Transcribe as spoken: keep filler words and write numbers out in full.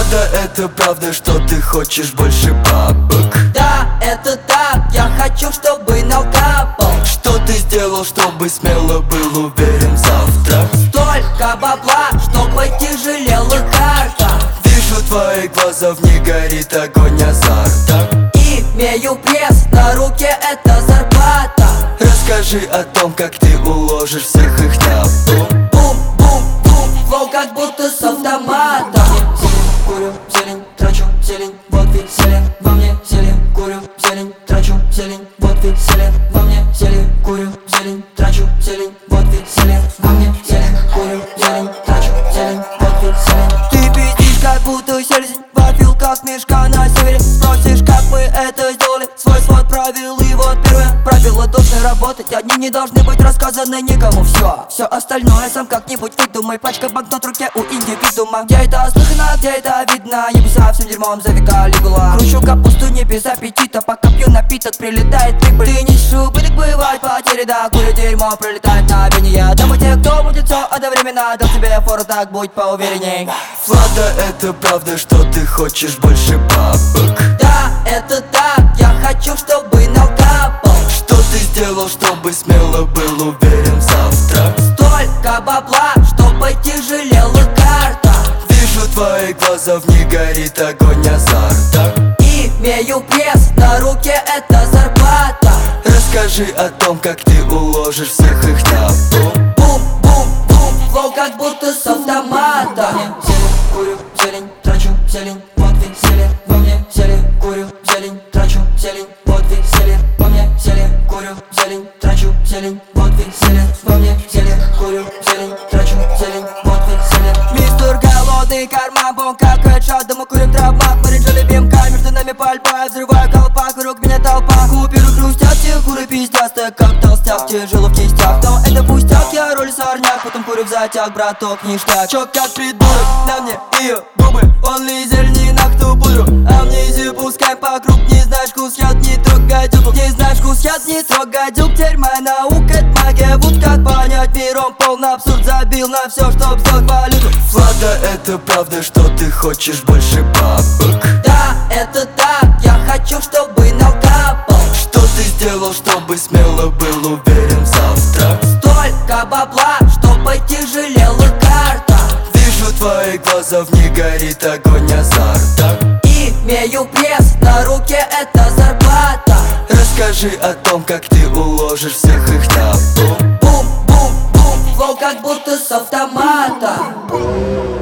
Влада, это правда, что ты хочешь больше бабок? Да, это так, я хочу, чтобы накапал. Что ты сделал, чтобы смело был уверен завтра? Столько бабла, чтобы тяжелела карта. Вижу твои глаза, в них горит огонь азарта. Имею пресс, на руке это зарплата. Расскажи о том, как ты уложишь всех их на бум. Бум-бум-бум, флоу как будто с автомата. Зелень, курю, зелень, трачу, зелень, вот веселье во мне. Зелень, курю, зелень, трачу, зелень, вот веселье во мне. Зелень, курю, зелень, трачу, зелень, вот веселье во мне. Зелень, курю, зелень, трачу, зелень, вот веселье. Ты пиздишь, как будто селезень, вафел как мешка на севере. Спросишь, как мы это сделали, свой свод правил, и вот первое правило должны работать. Одни не должны быть рассказаны никому. Все, все остальное сам как-нибудь выдумай. Пачка банкнот в руке у индивидуума. Где это слыхано, где это видно? Ебуса всем дерьмом за века Лигула. Кручу капусту не без аппетита, пока пью напиток, прилетает прибыль. Ты не убыток, бывает потери, да, курю дерьмо, пролетает на вине. Я думаю, те, кто будет все одновременно, дам тебе фору, так будь поуверенней. Влада, это правда, что ты хочешь больше бабок? Да, это так, я хочу, чтобы накапал. Что ты сделал, чтобы смело был уверен завтра? Столько бабла, чтобы тяжелела карта. Вижу твои глаза, в них горит огонь азарта. Имею пресс, на руке это зарплата. Расскажи о том, как ты уложишь всех их на бум. Бум-бум-бум, флоу как будто с автомата. Зелень, курю, зелень, трачу, зелень, вот веселье во мне. Зелень, курю, зелень, трачу, зелень, вот веселье во мне. Зелень, курю, зелень, трачу, зелень, вот веселье во мне. Зелень, курю, зелень, трачу, зелень, вот веселье. Мистер голодный карман, бом как хедшот, дома курим травмат, мы решили бимка, между нами пальба, взрываю колпак, вокруг меня толпа. Куперы хрустят, все куры пиздят, так как толстяк, тяжело в кистях. Но это пустяк, я роль сорняк, потом курю в затяг, браток, ништяк. Чё как придурок, на мне ее губы, он лизер не на кто пудру, а мне изи пускай по круг. Не знаешь вкус яд, не трогай дюк, не знаешь вкус яд, не трогай дюк. Теперь моя наука, это магия, вот как понять миром полный абсурд. Забил на все, чтоб сделать валюту. Влада, это правда, что ты хочешь больше бабок? Да, это так, я хочу, чтобы накапал. Что ты сделал, чтобы смело был уверен завтра? Столько бабла, чтобы тяжелела карта. Вижу твои глаза, в них горит огонь азарта. Имею пресс, на руке это зарплата. Расскажи о том, как ты уложишь всех их на бум. Бум-бум-бум, флоу как будто с автомата.